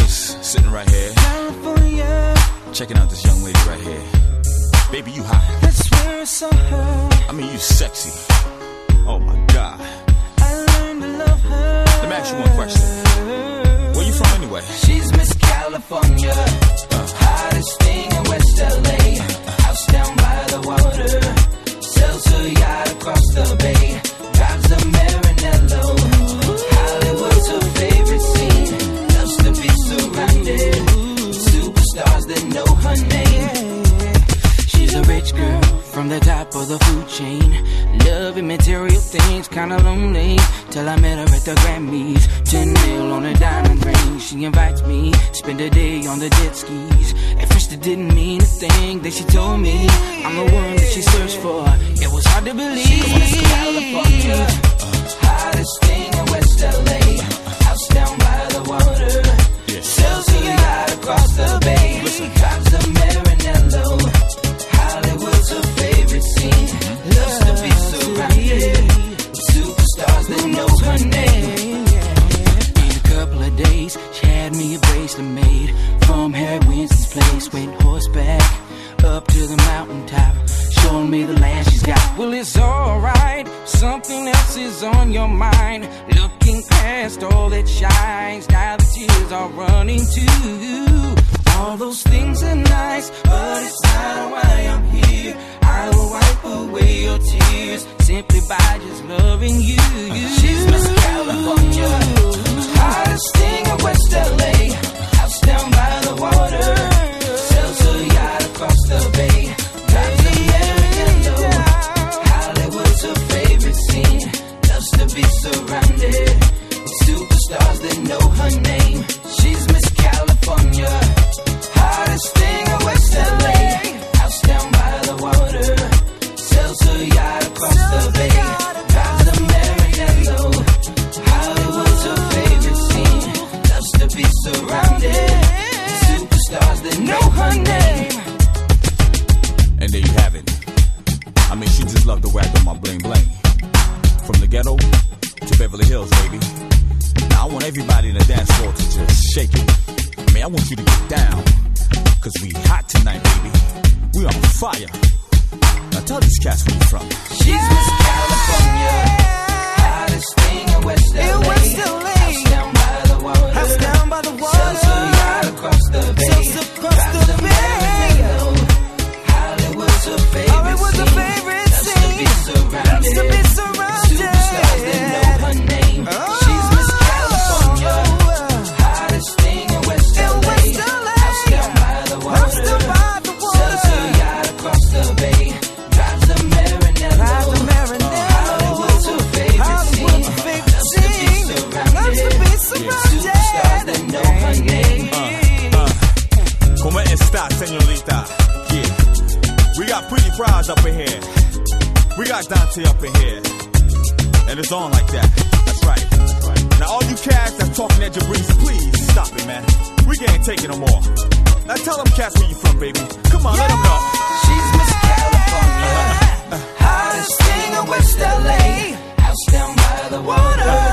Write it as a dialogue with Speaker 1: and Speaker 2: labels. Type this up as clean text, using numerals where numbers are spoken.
Speaker 1: just sitting right here, California, checking out this young lady right here. Baby, you hot. That's where I saw her. I mean, you sexy. Oh my God. I learned to love her. Let me ask you one question. Where you from anyway? She's Miss California, hottest thing in West LA. House down by the water, sells her yacht across the bay, drives a Maranello. Hollywood's her favorite scene, loves to be surrounded with superstars that know her name. She's a rich girl from the top of the food chain, loving material things, kinda lonely, till I met her at the Grammys. 10 mil on a diamond ring, she invites me, spend a day on the jet skis. At first it didn't mean a thing, then she told me I'm the one that she searched for. It was hard to believe. She's Miss California, hottest thing in West LA. House down by the water, sells a yacht across the bay, drives a Maranello. Hollywood's her favorite scene, loves to be surrounded with superstars that know her name. In a couple of days, she had me a bracelet made from Harry Winston's place. Went horseback up to the mountaintop, showing me the land she's got. Well, it's alright, something else is on your mind. Looking past all that shines, now the tears are running too. All those things are nice, but it's not why I'm here. I will wipe away your tears simply by just loving you. She's Miss California, hottest thing in West LA. House down by the water, sells her yacht across the bay, drives a Maranello. Hollywood's her favorite scene, loves to be surrounded with superstars that know her name. She's Miss California, hottest thing in West LA. House down by the water, sells her yacht across the bay, drives a Maranello. Hollywood's her favorite scene, loves to be surrounded with superstars that know her name. And there you have it. I mean, she just loved the way I do my bling bling. From the ghetto to Beverly Hills, baby. Now I want everybody in the dance floor to just shake it. I mean, I want you to get down, cause we hot tonight, baby. We on fire. Now tell these cats where you from. She's Miss California, hottest thing in West LA. House down by the water, house down by the water, sells her yacht across the bay, drives a Maranello. Hollywood's her favorite scene, loves to be surrounded, superstars that know her name. She's Miss California, hottest thing in West LA. House down by the water, sells her yacht across the bay, drives a Maranello. Hollywood's her favorite scene, loves to be surrounded with superstars that know her name.
Speaker 2: Como esta, señorita? Yeah, we got Pretty Prize up in here. We got Dante up in here. And it's on like that. That's right. Now all you cats that's talking at Jabrizi, please stop it, man. We can't take it no more. Now tell them cats where you from, baby. Come on, let them know.
Speaker 1: She's Miss California, hottest thing in West LA. House down by the water,